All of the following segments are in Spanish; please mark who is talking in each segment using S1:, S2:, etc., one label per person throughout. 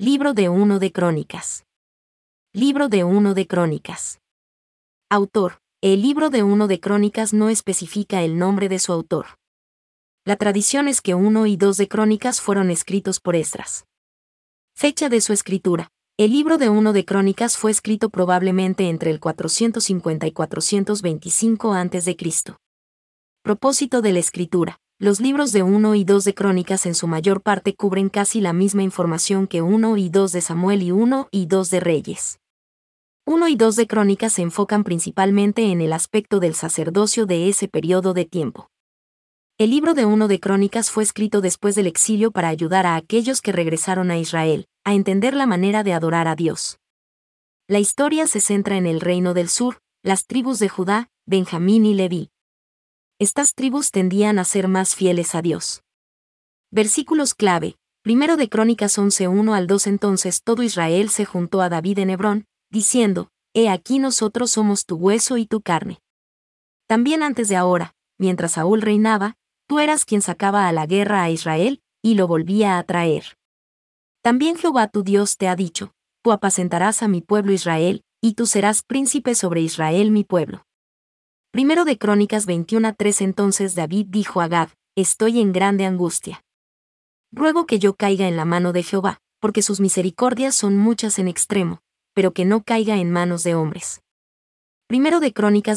S1: Libro de 1 de Crónicas. Libro de 1 de Crónicas. Autor. El libro de 1 de Crónicas no especifica el nombre de su autor. La tradición es que 1 y 2 de Crónicas fueron escritos por Esdras. Fecha de su escritura. El libro de 1 de Crónicas fue escrito probablemente entre el 450 y 425 a.C. Propósito de la escritura. Los libros de 1 y 2 de Crónicas en su mayor parte cubren casi la misma información que 1 y 2 de Samuel y 1 y 2 de Reyes. 1 y 2 de Crónicas se enfocan principalmente en el aspecto del sacerdocio de ese periodo de tiempo. El libro de 1 de Crónicas fue escrito después del exilio para ayudar a aquellos que regresaron a Israel a entender la manera de adorar a Dios. La historia se centra en el reino del sur, las tribus de Judá, Benjamín y Leví. Estas tribus tendían a ser más fieles a Dios. Versículos clave. 1 de Crónicas 11, 1 al 2. Entonces todo Israel se juntó a David en Hebrón, diciendo: He aquí nosotros somos tu hueso y tu carne. También antes de ahora, mientras Saúl reinaba, tú eras quien sacaba a la guerra a Israel, y lo volvía a traer. También Jehová tu Dios te ha dicho: Tú apacentarás a mi pueblo Israel, y tú serás príncipe sobre Israel mi pueblo. 1 de Crónicas 21:3. Entonces David dijo a Gad: Estoy en grande angustia. Ruego que yo caiga en la mano de Jehová, porque sus misericordias son muchas en extremo, pero que no caiga en manos de hombres. 1 de Crónicas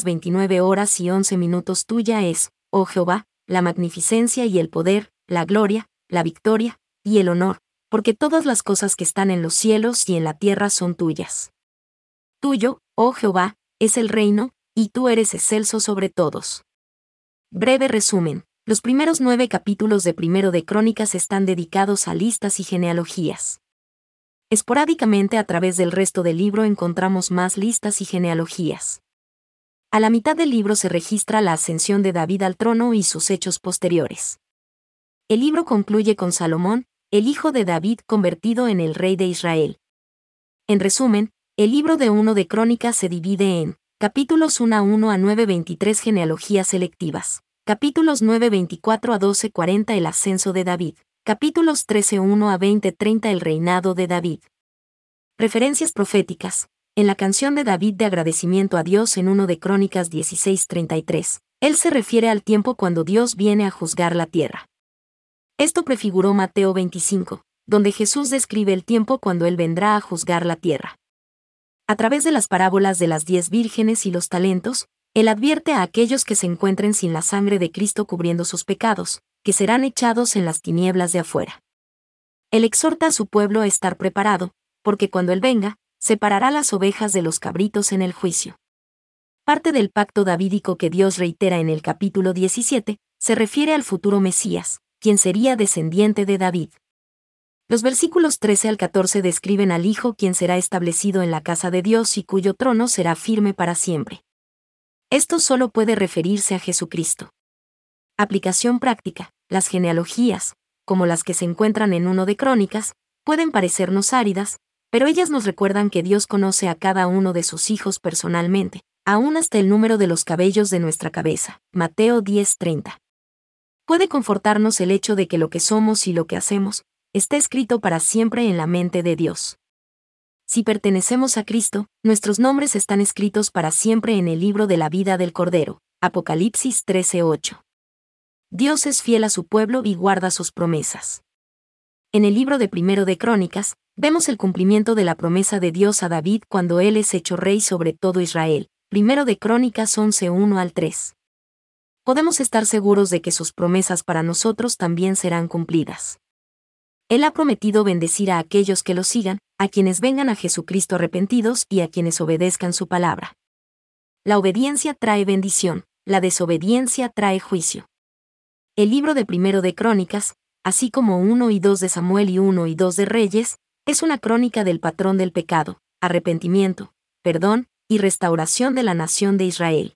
S1: 29:11. Tuya es, oh Jehová, la magnificencia y el poder, la gloria, la victoria, y el honor, porque todas las cosas que están en los cielos y en la tierra son tuyas. Tuyo, oh Jehová, es el reino, y tú eres excelso sobre todos. Breve resumen. Los primeros 9 capítulos de 1 de Crónicas están dedicados a listas y genealogías. Esporádicamente a través del resto del libro encontramos más listas y genealogías. A la mitad del libro se registra la ascensión de David al trono y sus hechos posteriores. El libro concluye con Salomón, el hijo de David, convertido en el rey de Israel. En resumen, el libro de 1 de Crónicas se divide en capítulos 1 a 1 a 9, 23 genealogías selectivas, capítulos 9, 24 a 12, 40 el ascenso de David, capítulos 13, 1 a 20, 30 el reinado de David. Referencias proféticas. En la canción de David de agradecimiento a Dios en 1 de Crónicas 16:33, él se refiere al tiempo cuando Dios viene a juzgar la tierra. Esto prefiguró Mateo 25, donde Jesús describe el tiempo cuando él vendrá a juzgar la tierra. A través de las parábolas de las 10 vírgenes y los talentos, él advierte a aquellos que se encuentren sin la sangre de Cristo cubriendo sus pecados, que serán echados en las tinieblas de afuera. Él exhorta a su pueblo a estar preparado, porque cuando él venga, separará las ovejas de los cabritos en el juicio. Parte del pacto davídico que Dios reitera en el capítulo 17, se refiere al futuro Mesías, quien sería descendiente de David. Los versículos 13 al 14 describen al Hijo quien será establecido en la casa de Dios y cuyo trono será firme para siempre. Esto solo puede referirse a Jesucristo. Aplicación práctica. Las genealogías, como las que se encuentran en 1 de Crónicas, pueden parecernos áridas, pero ellas nos recuerdan que Dios conoce a cada uno de sus hijos personalmente, aún hasta el número de los cabellos de nuestra cabeza. Mateo 10:30. Puede confortarnos el hecho de que lo que somos y lo que hacemos está escrito para siempre en la mente de Dios. Si pertenecemos a Cristo, nuestros nombres están escritos para siempre en el libro de la vida del Cordero. Apocalipsis 13:8. Dios es fiel a su pueblo y guarda sus promesas. En el libro de 1 de Crónicas, vemos el cumplimiento de la promesa de Dios a David cuando él es hecho rey sobre todo Israel. 1 de Crónicas 11, 1 al 3. Podemos estar seguros de que sus promesas para nosotros también serán cumplidas. Él ha prometido bendecir a aquellos que lo sigan, a quienes vengan a Jesucristo arrepentidos y a quienes obedezcan su palabra. La obediencia trae bendición, la desobediencia trae juicio. El libro de 1 de Crónicas, así como 1 y 2 de Samuel y 1 y 2 de Reyes, es una crónica del patrón del pecado, arrepentimiento, perdón y restauración de la nación de Israel.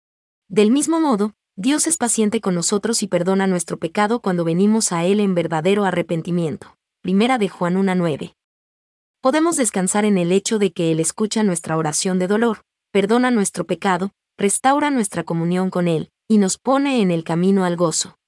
S1: Del mismo modo, Dios es paciente con nosotros y perdona nuestro pecado cuando venimos a Él en verdadero arrepentimiento. 1 de Juan 1:9. Podemos descansar en el hecho de que Él escucha nuestra oración de dolor, perdona nuestro pecado, restaura nuestra comunión con Él, y nos pone en el camino al gozo.